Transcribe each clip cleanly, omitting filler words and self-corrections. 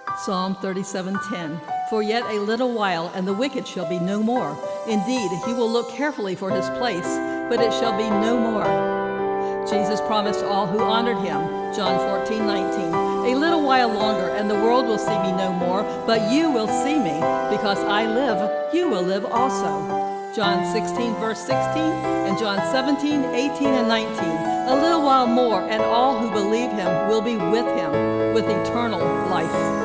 Psalm 37:10. For yet a little while, and the wicked shall be no more. Indeed, he will look carefully for his place, but it shall be no more. Jesus promised all who honored him, John 14:19. A little while longer, and the world will see me no more, but you will see me. Because I live, you will live also. John 16, verse 16, and John 17, 18, and 19. A little while more, and all who believe him will be with him, with eternal life.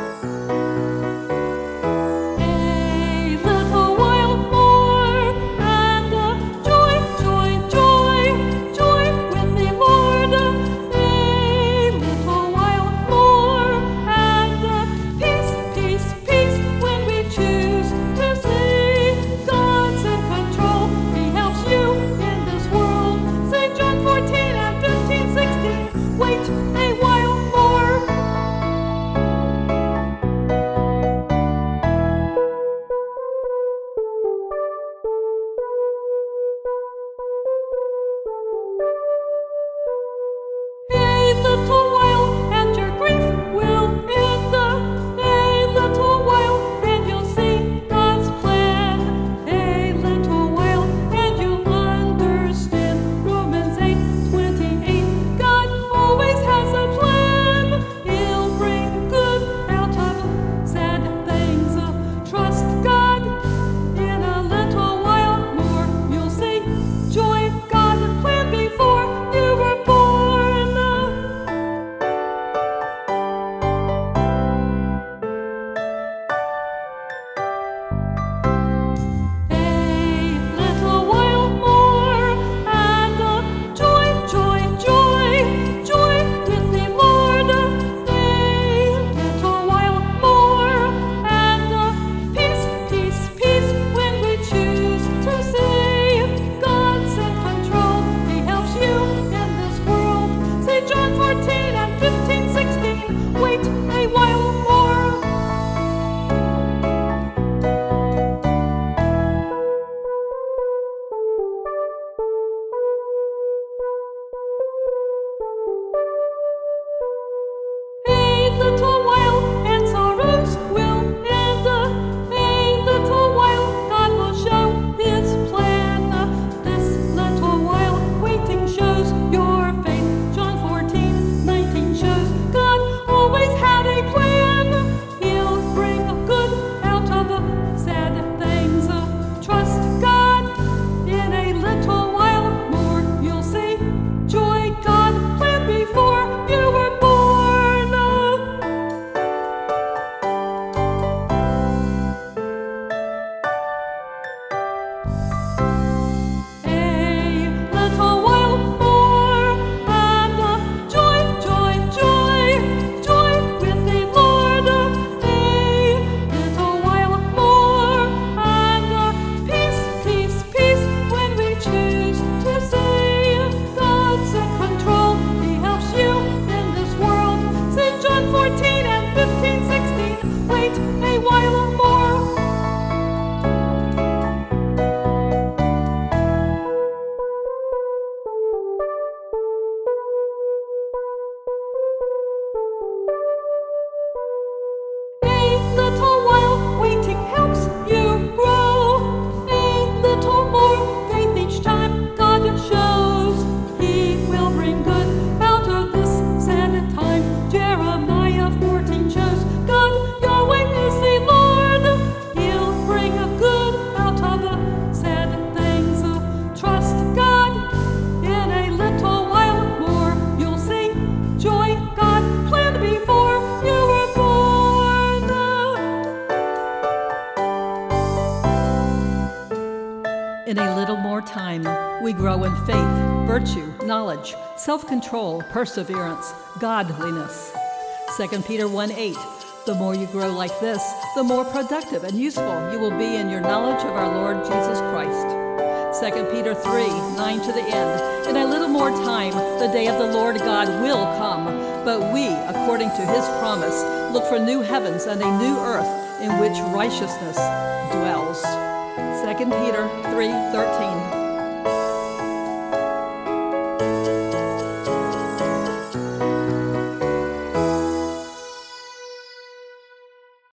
In a little more time, we grow in faith, virtue, knowledge, self-control, perseverance, godliness. 2 Peter 1:8. The more you grow like this, the more productive and useful you will be in your knowledge of our Lord Jesus Christ. 2 Peter 3:9 to the end. In a little more time, the day of the Lord God will come, but we, according to his promise, look for new heavens and a new earth in which righteousness dwells. 2 Peter 3:13.